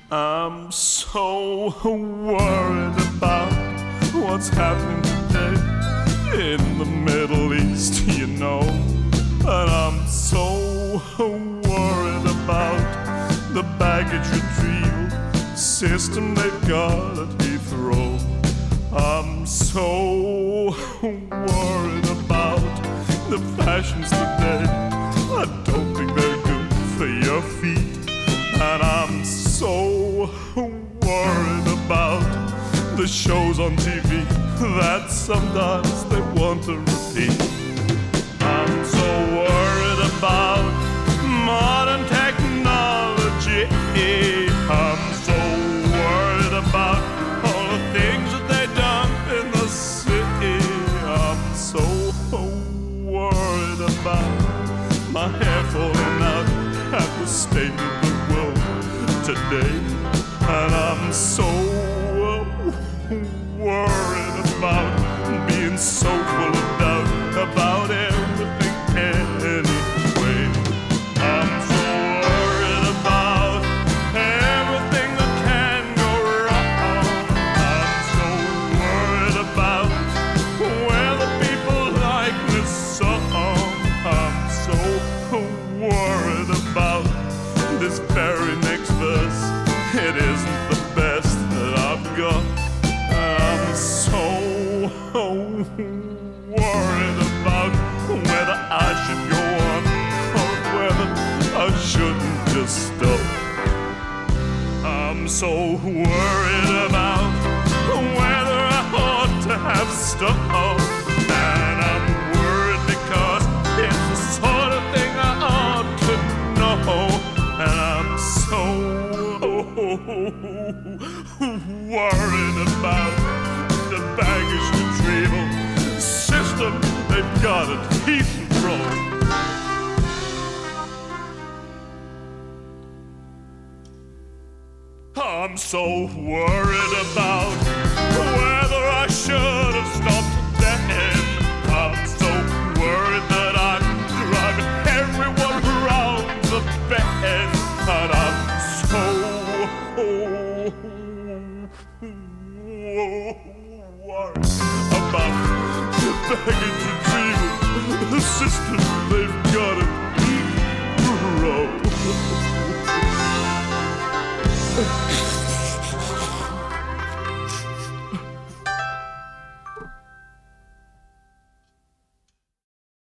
I'm so worried about what's happening today in the Middle East, you know. And I'm so worried about the baggage retrieval system they've got at Heathrow. I'm so worried about the fashions today. I don't think they're good for your feet. And I'm so worried about the shows on TV that sometimes they want to repeat. I'm so worried about modern technology. I'm so worried about all the things that they dump in the city. I'm so worried about my hair falling out at the state of the world today. And I'm so worried about being so full of doubt about everything anyway. I'm so worried about everything that can go wrong. I'm so worried about whether people like this song. I'm so worried about this very next verse. It isn't the best that I've got. I'm so worried about whether I should go on or whether I shouldn't just stop. I'm so worried about whether I ought to have stopped. And I'm worried because it's the sort of thing I ought to know. And I'm so worried about the baggage retrieval system they've got at Heathrow. I'm so worried about